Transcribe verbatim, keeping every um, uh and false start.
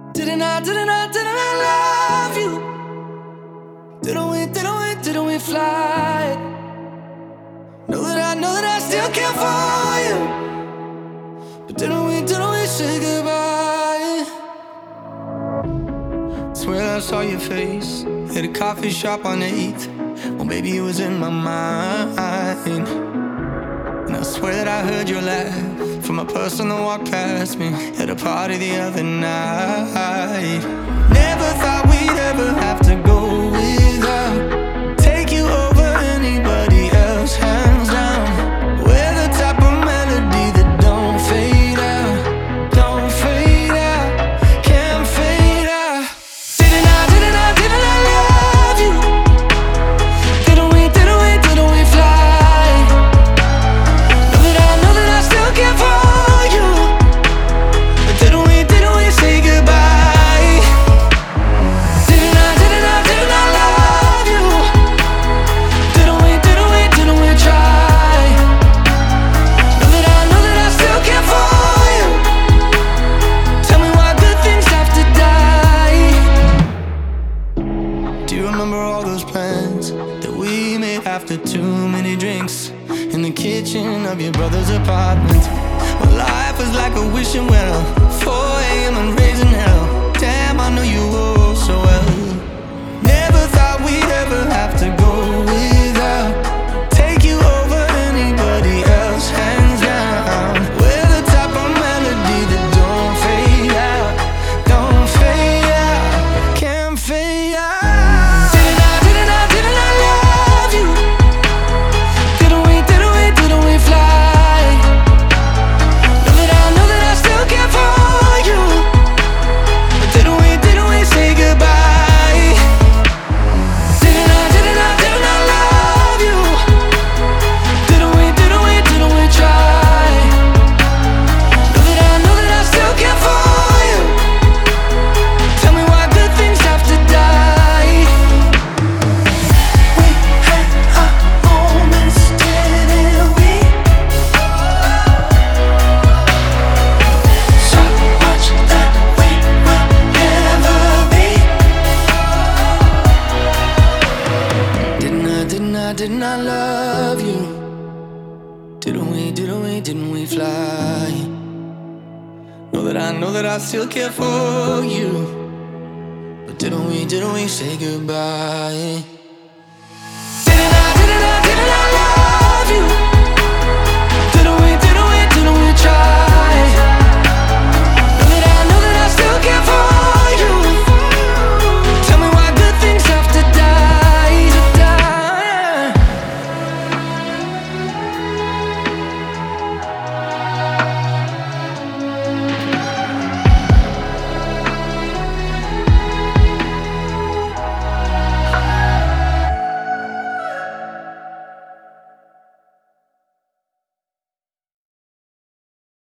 Didn't I, didn't I, didn't I love you? Didn't we, didn't we, didn't we fly? Know that I, know that I still care for you. But didn't we, didn't we say goodbye? Swear I saw your face at a coffee shop on eighth. Well, baby, it was in my mind. And I swear that I heard your laugh from a person that walked past me at a party the other night. Never thought we'd ever have to go without. Take you over anybody else, hands down. We're the type of melody that don't fade out, don't fade out, can't fade out. Didn't I, didn't I, didn't I love you? Didn't we, didn't we, didn't we fly? Know that I, know that I still care for you. But didn't we, didn't we say goodbye? Didn't I, didn't I, didn't I love you? Didn't we, didn't we, didn't we try? Know that I, know that I still care for you. Tell me why good things have to die. Do you remember all those plans that we made after too many drinks in the kitchen of your brother's apartment? Well, life was like a wishing well, four a.m. and raising hell. Damn, I know you all so well. Never thought we'd ever have to go without. Take you over anybody else, hands down. We're the type of melody that don't fade out, don't fade out, can't fade out. Didn't I, didn't I, didn't I love you? Didn't we, didn't we, didn't we fly? Know that I, know that I still care for you. But didn't we, didn't we say goodbye? Didn't I, didn't I, didn't I love you? Didn't we, didn't we, didn't we try? Know that I, know that I still care for you. Tell me why good things have to die. We had our moments, didn't we? So much that we will never be. Didn't I, didn't I, didn't I love you? Didn't we, didn't we, didn't we fly? Know that I, know that I still care for you. But didn't we, didn't we say goodbye?